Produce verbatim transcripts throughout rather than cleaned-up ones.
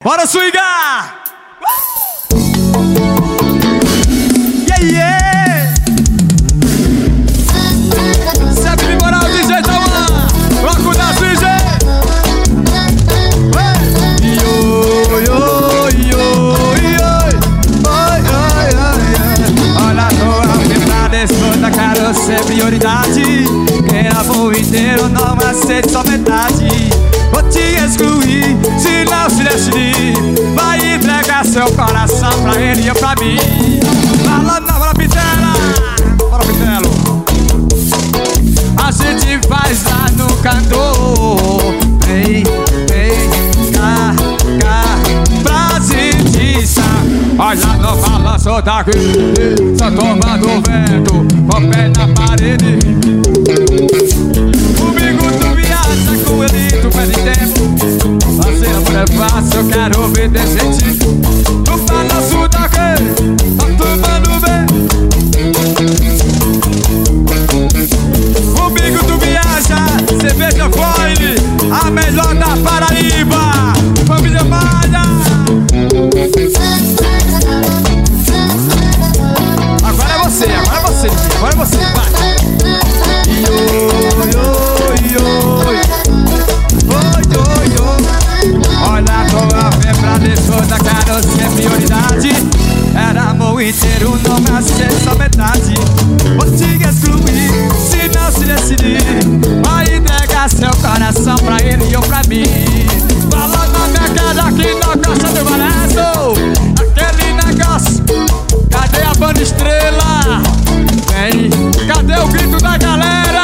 Bora swingar! Yeah, yeah! Sempre de moral, D J Tauan! Bloco da D J! Yo, yo, yo, yo! Oi, oi, oi! Olha, tô ao quebrar, desfruta, quero ser prioridade. Queira voo inteiro, não aceito só metade. Vou te excluir, se não se decidir. Vai entregar seu coração pra ele e eu pra mim. Fala não, bora Pitela. Bora Pitelo. A gente faz lá no cantor. Vem, vem, cá, cá, pra sentir. Olha no balanço daqui, só tomando vento, com o pé na parede. Comigo tu viaja, com ele tu perde tempo. Fazer amor é fácil, eu quero ver decente. No balanço daqui, só tomando vento. Comigo tu viaja, cerveja foile, a melhor da Paraíba. Família Malha. Agora é você, agora é você, agora é você, vai. Yo, yo, yo. Oi, oi, oi. Olha como a febra desfruta, quero ser prioridade. Era amor inteiro, não aceito só metade. Vou te excluir, se não se decidir. Vai entregar seu coração pra ele e eu pra mim. Fala na minha cara que não gosta do barato. Aquele negócio, cadê a banda estrela? Vem, cadê o grito da galera?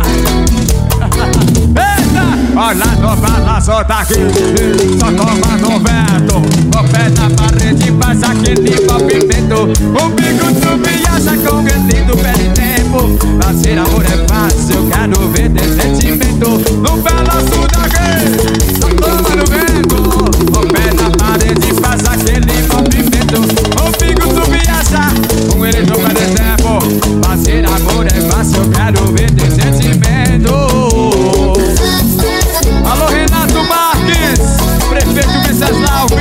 Eita! Olha no balanço daqui, só tomando vento. O pé na parede faz aquele movimento. Comigo tu viaja com ele do pé de tempo. Fazer amor é fácil, eu quero ver teu sentimento. No balanço daqui, só tomando vento. O pé na parede faz aquele movimento. Comigo tu viaja com ele do pé de tempo. Fazer amor é fácil, eu quero ver teu sentimento. Alô Renato Marques, prefeito Venceslau,